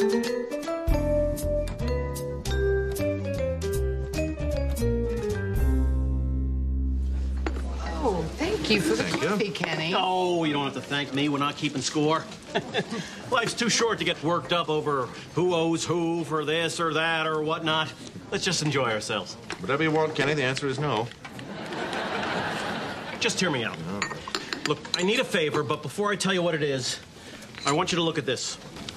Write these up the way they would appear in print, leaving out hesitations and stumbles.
Oh, thank you for the coffee, Kenny. Oh, you don't have to thank me. We're not keeping score. Life's too short to get worked up over who owes who for this or that or whatnot. Let's just enjoy ourselves. Whatever you want, Kenny, the answer is no. Just hear me out. No. Look, I need a favor, but before I tell you what it is, I want you to look at this.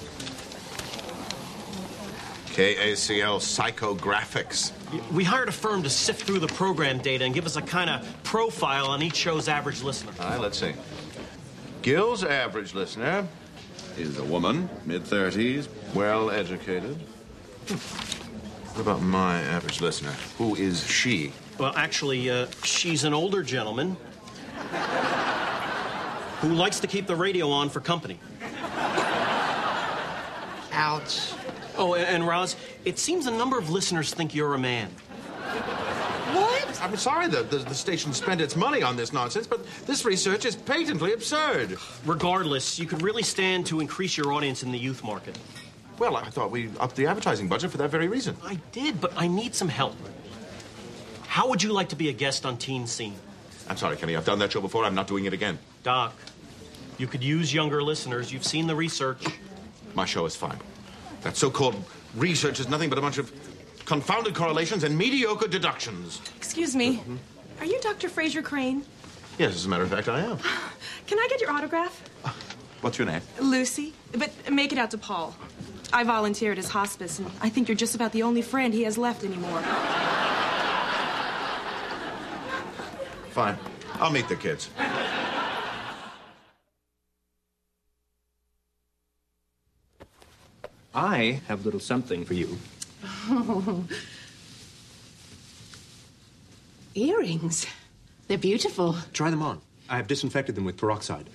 KACL Psychographics. We hired a firm to sift through the program data and give us a kind of profile on each show's average listener. All right, let's see. Gil's average listener is a woman, mid-30s, well-educated. What about my average listener? Who is she? Well, actually, she's an older gentleman who likes to keep the radio on for company. Ouch. Oh, and Roz, it seems a number of listeners think you're a man. What? I'm sorry the station spent its money on this nonsense, but this research is patently absurd. Regardless, you could really stand to increase your audience in the youth market. Well, I thought we upped the advertising budget for that very reason. I did, but I need some help. How would you like to be a guest on Teen Scene? I'm sorry, Kenny. I've done that show before. I'm not doing it again. Doc, you could use younger listeners. You've seen the research. My show is fine. That so-called research is nothing but a bunch of confounded correlations and mediocre deductions. Excuse me. Are you Dr. Fraser Crane? Yes, as a matter of fact, I am. Can I get your autograph? What's your name? Lucy. But make it out to Paul. I volunteer at his hospice, and I think you're just about the only friend he has left anymore. Fine. I'll meet the kids. I have a little something for you. Earrings. They're beautiful. Try them on. I have disinfected them with peroxide.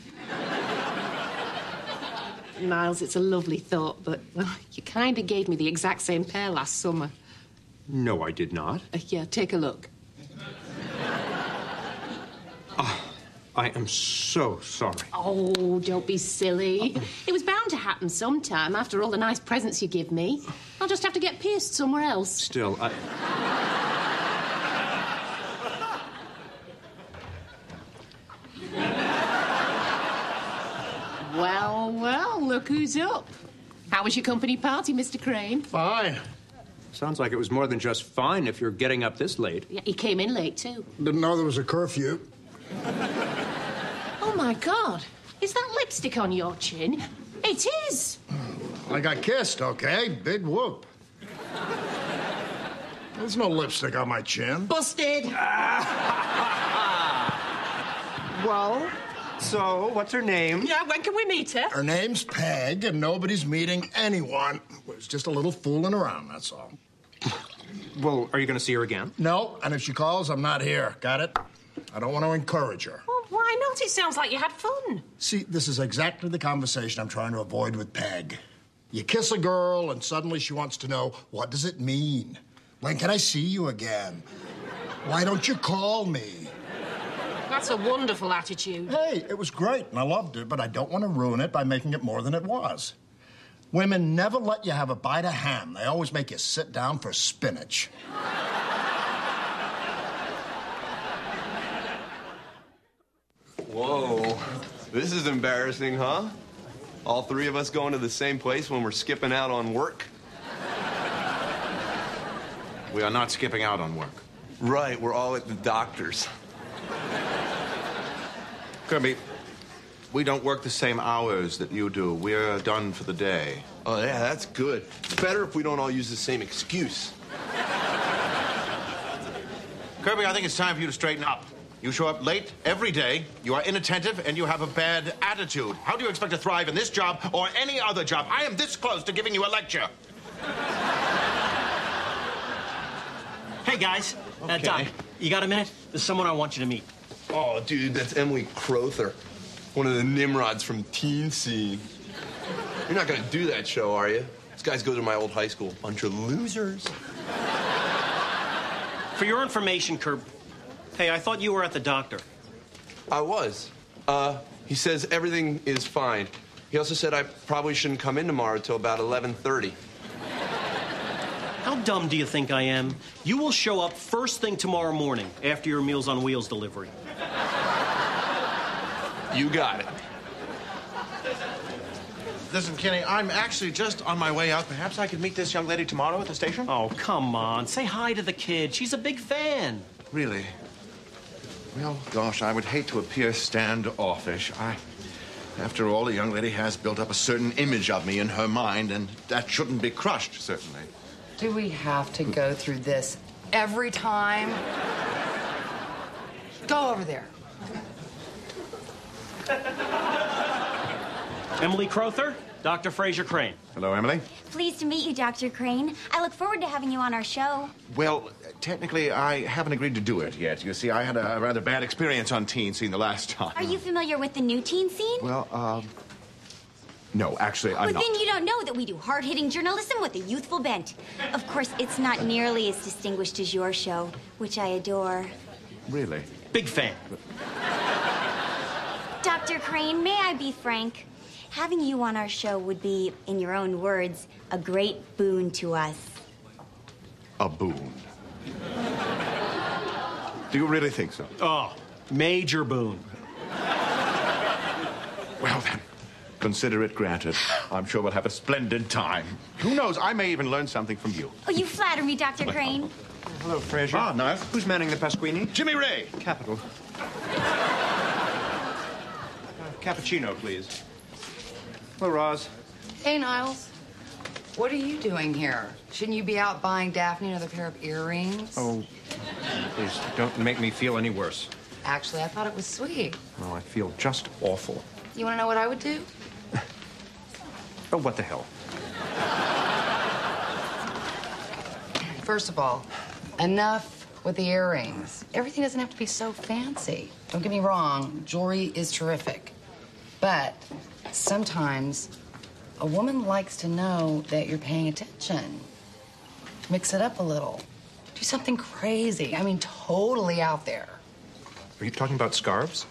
Niles, it's a lovely thought, but, well, you kind of gave me the exact same pair last summer. No, I did not. Yeah, take a look. I am so sorry. Oh, don't be silly. It was bound to happen sometime after all the nice presents you give me. I'll just have to get pierced somewhere else. Still, Well, look who's up. How was your company party, Mr. Crane? Fine. Sounds like it was more than just fine if you're getting up this late. Yeah, he came in late, too. Didn't know there was a curfew. Oh, my God. Is that lipstick on your chin? It is. I got kissed, okay? Big whoop. There's no lipstick on my chin. Busted. Well, so what's her name? Yeah, when can we meet her? Her name's Peg, and nobody's meeting anyone. It was just a little fooling around, that's all. Well, are you going to see her again? No, and if she calls, I'm not here. Got it? I don't want to encourage her. Well, why not? It sounds like you had fun. See, this is exactly the conversation I'm trying to avoid with Peg. You kiss a girl, and suddenly she wants to know, what does it mean? When can I see you again? Why don't you call me? That's a wonderful attitude. Hey, it was great, and I loved it, but I don't want to ruin it by making it more than it was. Women never let you have a bite of ham. They always make you sit down for spinach. Whoa, this is embarrassing, huh? All three of us going to the same place when we're skipping out on work? We are not skipping out on work. Right, we're all at the doctor's. Kirby, we don't work the same hours that you do. We're done for the day. Oh, yeah, that's good. It's better if we don't all use the same excuse. Kirby, I think it's time for you to straighten up. You show up late every day, you are inattentive, and you have a bad attitude. How do you expect to thrive in this job or any other job? I am this close to giving you a lecture. Hey, guys. Okay. Doc, you got a minute? There's someone I want you to meet. Oh, dude, that's Emily Crowther, one of the Nimrods from Teen Scene. You're not gonna do that show, are you? These guys go to my old high school. Bunch of losers. For your information, Kerb, hey, I thought you were at the doctor. I was. He says everything is fine. He also said I probably shouldn't come in tomorrow till about 11:30. How dumb do you think I am? You will show up first thing tomorrow morning after your Meals on Wheels delivery. You got it. Listen, Kenny, I'm actually just on my way out. Perhaps I could meet this young lady tomorrow at the station? Oh, come on. Say hi to the kid. She's a big fan. Really? Well, gosh, I would hate to appear standoffish. After all, the young lady has built up a certain image of me in her mind, and that shouldn't be crushed, certainly. Do we have to go through this every time? Go over there. Emily Crowther, Dr. Fraser Crane. Hello, Emily. Pleased to meet you, Dr. Crane. I look forward to having you on our show. Well, technically, I haven't agreed to do it yet. You see, I had a rather bad experience on Teen Scene the last time. Are you familiar with the new Teen Scene? Well, no, actually, I'm not. Well, then you don't know that we do hard-hitting journalism with a youthful bent. Of course, it's not nearly as distinguished as your show, which I adore. Really? Big fan. Dr. Crane, may I be frank? Having you on our show would be, in your own words, a great boon to us. A boon. Do you really think so? Oh, major boon. Well, then, consider it granted. I'm sure we'll have a splendid time. Who knows? I may even learn something from you. Oh, you flatter me, Dr. Crane. Hello, Fraser. Ah, nice. Who's manning the Pasquini? Jimmy Ray. Capital. Cappuccino, please. Hello, Roz. Hey, Niles. What are you doing here? Shouldn't you be out buying Daphne another pair of earrings? Oh, please, don't make me feel any worse. Actually, I thought it was sweet. No, I feel just awful. You want to know what I would do? Oh, what the hell? First of all, enough with the earrings. Everything doesn't have to be so fancy. Don't get me wrong, jewelry is terrific. But sometimes a woman likes to know that you're paying attention. Mix it up a little. Do something crazy. I mean, totally out there. Are you talking about scarves?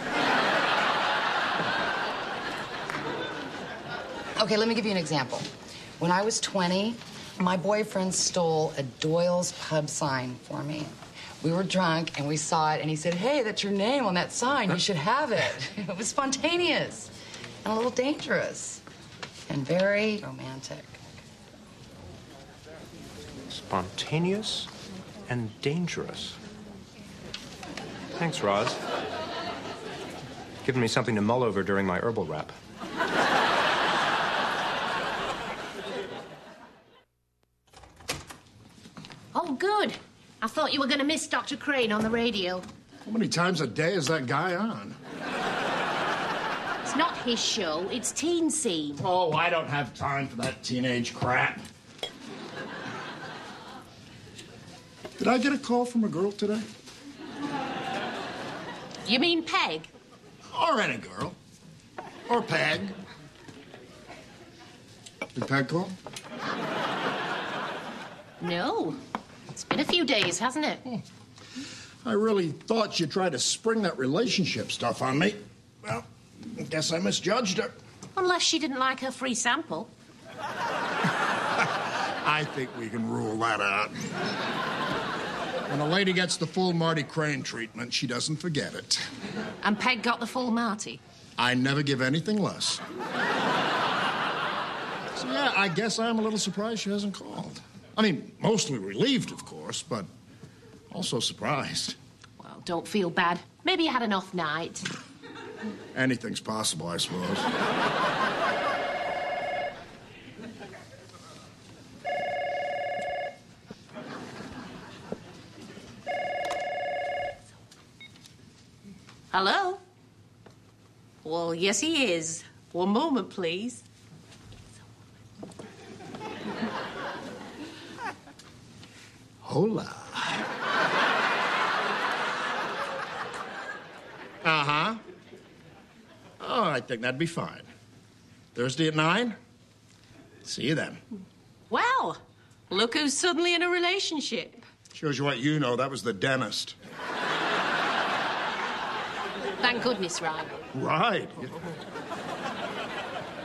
Okay, let me give you an example. When I was 20, my boyfriend stole a Doyle's Pub sign for me. We were drunk and we saw it and he said, "Hey, that's your name on that sign. You should have it." It was spontaneous and a little dangerous and very romantic. Spontaneous and dangerous. Thanks, Roz. Giving me something to mull over during my herbal wrap. Oh, good. I thought you were going to miss Dr. Crane on the radio. How many times a day is that guy on? It's not his show, it's Teen Scene. Oh, I don't have time for that teenage crap. Did I get a call from a girl today? You mean Peg? Or any girl. Or Peg. Did Peg call? No. It's been a few days, hasn't it? I really thought you tried to spring that relationship stuff on me. Well, I guess I misjudged her. Unless she didn't like her free sample. I think we can rule that out. When a lady gets the full Marty Crane treatment, she doesn't forget it. And Peg got the full Marty. I never give anything less. So, yeah, I guess I'm a little surprised she hasn't called. I mean, mostly relieved, of course, but also surprised. Well, don't feel bad. Maybe you had an off night. Anything's possible, I suppose. Hello? Well, yes, he is. One moment, please. Hola. Uh-huh. Oh, I think that'd be fine. Thursday at 9? See you then. Well, look who's suddenly in a relationship. Shows you what you know. That was the dentist. Thank goodness, right? Right.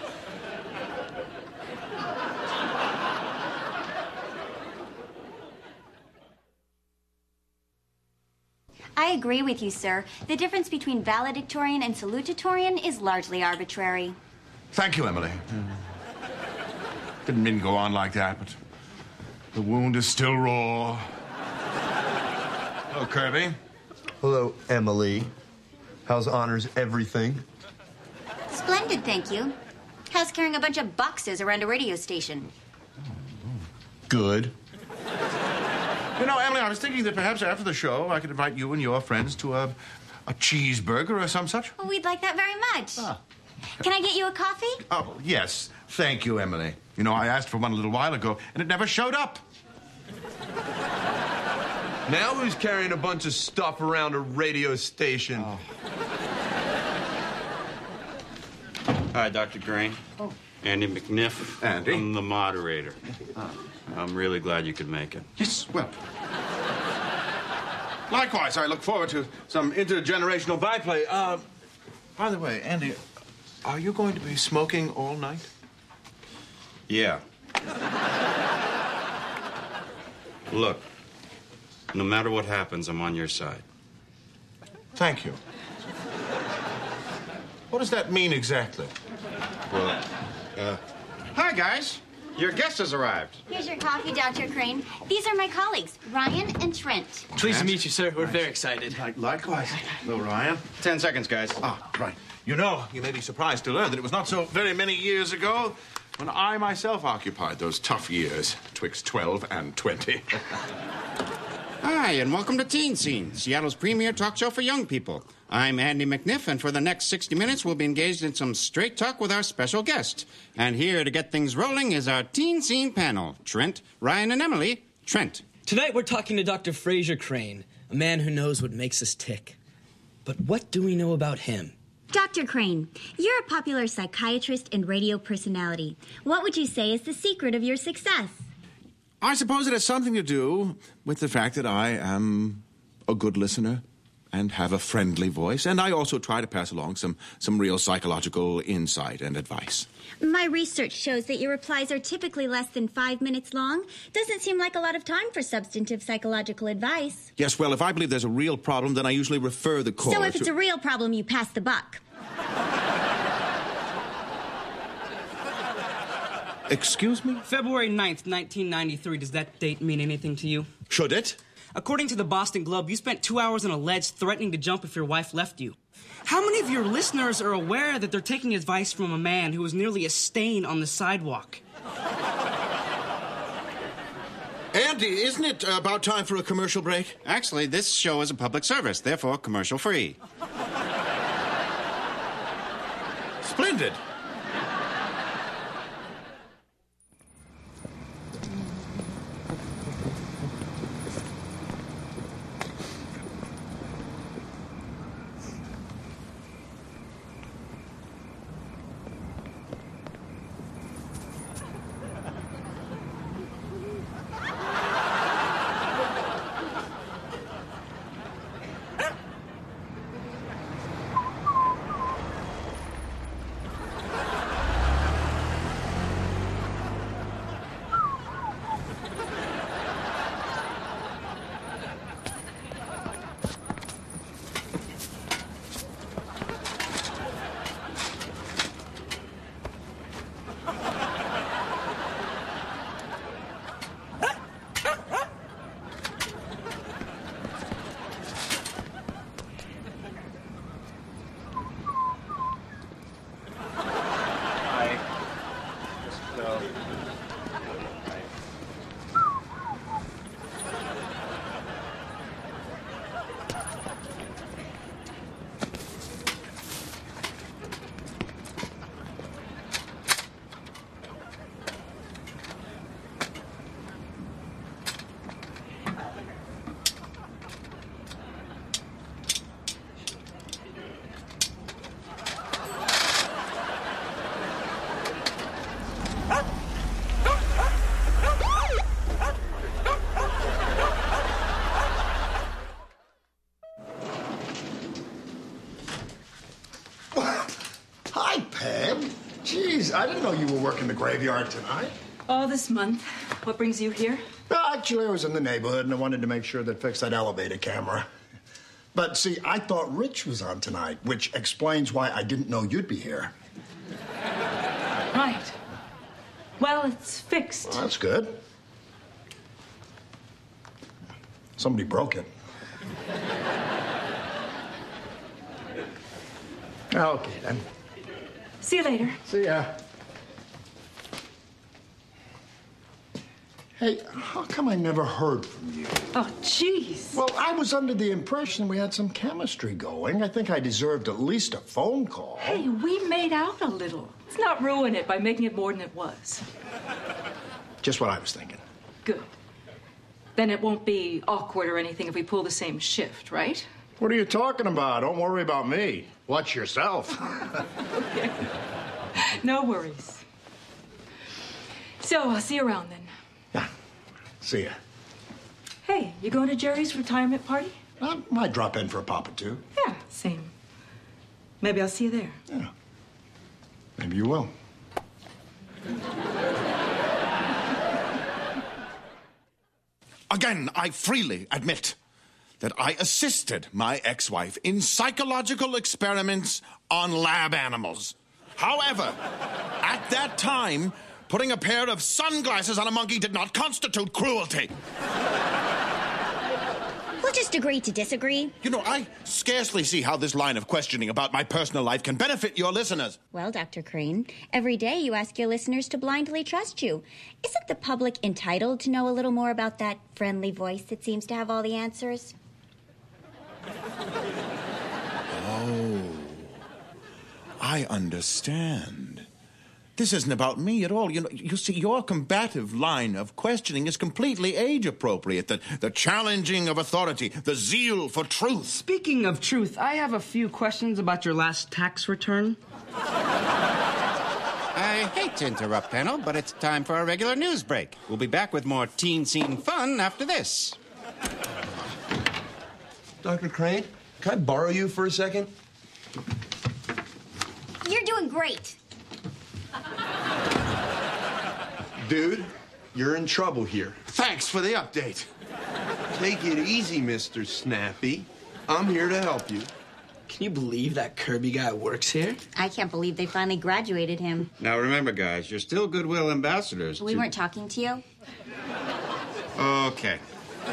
I agree with you, sir. The difference between valedictorian and salutatorian is largely arbitrary. Thank you, Emily. Didn't mean to go on like that, but the wound is still raw. Hello, Kirby. Hello, Emily. How's honors everything? Splendid, thank you. How's carrying a bunch of boxes around a radio station? Good. You know, Emily, I was thinking that perhaps after the show I could invite you and your friends to a cheeseburger or some such. Well, we'd like that very much. Can I get you a coffee? Oh, yes. Thank you, Emily. You know, I asked for one a little while ago, and it never showed up. Now who's carrying a bunch of stuff around a radio station? All right, Dr. Green. Oh. Andy McNiff. Andy. I'm the moderator. I'm really glad you could make it. Yes, well. Likewise, I look forward to some intergenerational byplay. By the way, Andy, are you going to be smoking all night? Yeah. Look, no matter what happens, I'm on your side. Thank you. What does that mean exactly? Well, Hi, guys. Your guest has arrived. Here's your coffee, Dr. Crane. These are my colleagues, Ryan and Trent. Pleased to meet you, sir. We're very excited. Likewise. Hello, Ryan. 10 seconds, guys. Ah, right. You know, you may be surprised to learn that it was not so very many years ago when I myself occupied those tough years, twixt 12 and 20. Hi, and welcome to Teen Scene, Seattle's premier talk show for young people. I'm Andy McNiff, and for the next 60 minutes, we'll be engaged in some straight talk with our special guest. And here to get things rolling is our Teen Scene panel. Trent, Ryan, and Emily. Trent. Tonight, we're talking to Dr. Fraser Crane, a man who knows what makes us tick. But what do we know about him? Dr. Crane, you're a popular psychiatrist and radio personality. What would you say is the secret of your success? I suppose it has something to do with the fact that I am a good listener and have a friendly voice, and I also try to pass along some real psychological insight and advice. My research shows that your replies are typically less than 5 minutes long. Doesn't seem like a lot of time for substantive psychological advice. Yes, well, if I believe there's a real problem, then I usually refer the caller So if it's to... a real problem, you pass the buck. Excuse me? February 9th, 1993. Does that date mean anything to you? Should it? According to the Boston Globe, you spent 2 hours on a ledge threatening to jump if your wife left you. How many of your listeners are aware that they're taking advice from a man who was nearly a stain on the sidewalk? Andy, isn't it about time for a commercial break? Actually, this show is a public service, therefore commercial free. Splendid. Hi, Peg. Jeez, I didn't know you were working the graveyard tonight. All this month. What brings you here? Actually, I was in the neighborhood and I wanted to make sure they fixed that elevator camera. But see, I thought Rich was on tonight, which explains why I didn't know you'd be here. Right. Well, it's fixed. Well, that's good. Somebody broke it. Okay, then. See you later. See ya. Hey, how come I never heard from you? Oh, jeez. Well, I was under the impression we had some chemistry going. I think I deserved at least a phone call. Hey, we made out a little. Let's not ruin it by making it more than it was. Just what I was thinking. Good. Then it won't be awkward or anything if we pull the same shift, right? What are you talking about? Don't worry about me. Watch yourself. Okay. No worries. So, I'll see you around then. Yeah. See ya. Hey, you going to Jerry's retirement party? I might drop in for a pop or two. Yeah, same. Maybe I'll see you there. Yeah. Maybe you will. Again, I freely admit that I assisted my ex-wife in psychological experiments on lab animals. However, at that time, putting a pair of sunglasses on a monkey did not constitute cruelty. We'll just agree to disagree. You know, I scarcely see how this line of questioning about my personal life can benefit your listeners. Well, Dr. Crane, every day you ask your listeners to blindly trust you. Isn't the public entitled to know a little more about that friendly voice that seems to have all the answers? Oh, I understand. This isn't about me at all. You see, your combative line of questioning is completely age-appropriate. The challenging of authority, the zeal for truth. Speaking of truth, I have a few questions about your last tax return. I hate to interrupt, panel, but it's time for our regular news break. We'll be back with more teen scene fun after this. Dr. Crane, can I borrow you for a second? You're doing great. Dude, you're in trouble here. Thanks for the update. Take it easy, Mr. Snappy. I'm here to help you. Can you believe that Kirby guy works here? I can't believe they finally graduated him. Now remember, guys, you're still goodwill ambassadors. We weren't talking to you. Okay.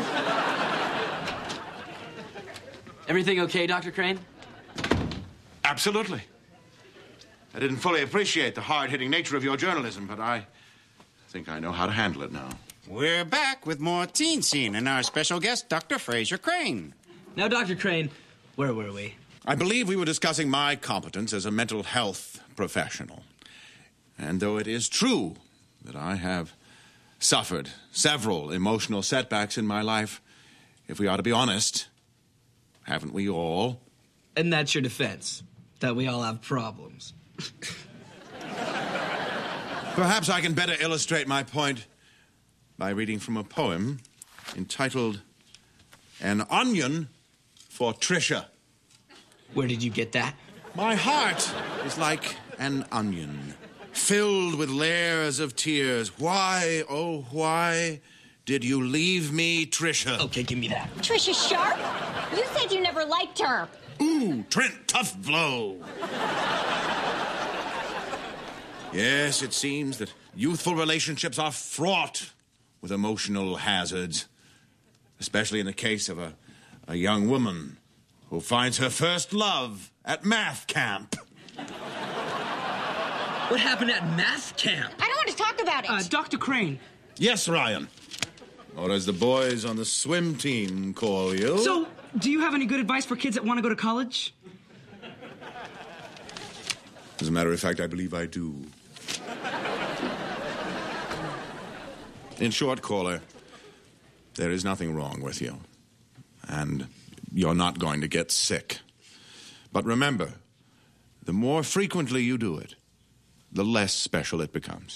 Everything okay, Dr. Crane? Absolutely. I didn't fully appreciate the hard-hitting nature of your journalism, but I think I know how to handle it now. We're back with more teen scene and our special guest, Dr. Fraser Crane. Now, Dr. Crane, where were we? I believe we were discussing my competence as a mental health professional. And though it is true that I have suffered several emotional setbacks in my life, if we are to be honest, haven't we all? And that's your defense, that we all have problems. Perhaps I can better illustrate my point by reading from a poem entitled An Onion for Tricia. Where did you get that? My heart is like an onion, filled with layers of tears. Why, oh, why did you leave me, Tricia? Okay, give me that. Tricia Sharp? You said you never liked her. Ooh, Trent, tough blow. Yes, it seems that youthful relationships are fraught with emotional hazards, especially in the case of a young woman who finds her first love at math camp. What happened at math camp? I don't want to talk about it. Dr. Crane. Yes, Ryan. Or as the boys on the swim team call you. So, do you have any good advice for kids that want to go to college? As a matter of fact, I believe I do. In short, caller, there is nothing wrong with you. And you're not going to get sick. But remember, the more frequently you do it, the less special it becomes.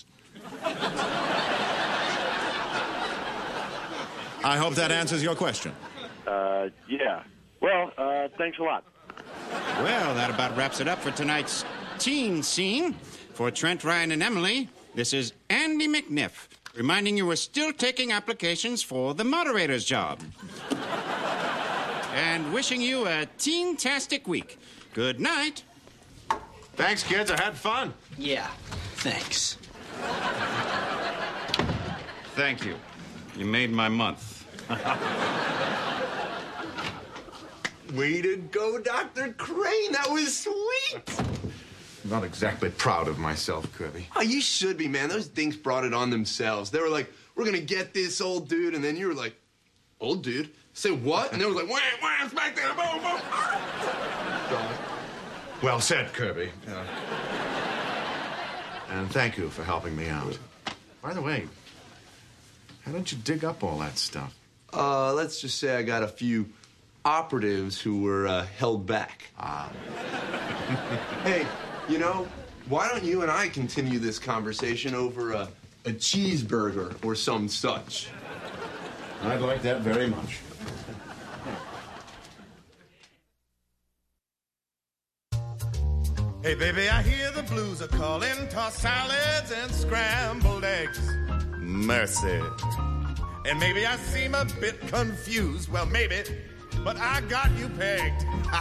I hope that answers your question. Yeah. Well, thanks a lot. Well, that about wraps it up for tonight's teen scene. For Trent, Ryan, and Emily, this is Andy McNiff, reminding you we're still taking applications for the moderator's job. and wishing you a teen-tastic week. Good night. Thanks, kids. I had fun. Yeah, thanks. Thank you. You made my month. Way to go, Dr. Crane. That was sweet. I'm not exactly proud of myself, Kirby. Oh, you should be, man. Those dinks brought it on themselves. They were like, we're going to get this old dude. And then you were like, old dude? Say what? And they were like, wham, wham, smack there, boom, boom. Well said, Kirby. And thank you for helping me out. By the way, how did you dig up all that stuff? Let's just say I got a few operatives who were held back. Hey, you know, why don't you and I continue this conversation over a cheeseburger or some such? I'd like that very much. Hey, baby, I hear the blues are calling. Tossed salads and scrambled eggs. Mercy. And maybe I seem a bit confused. Well, maybe, but I got you pegged.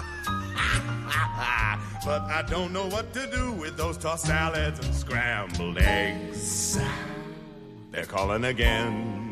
But I don't know what to do with those tossed salads and scrambled eggs. They're calling again.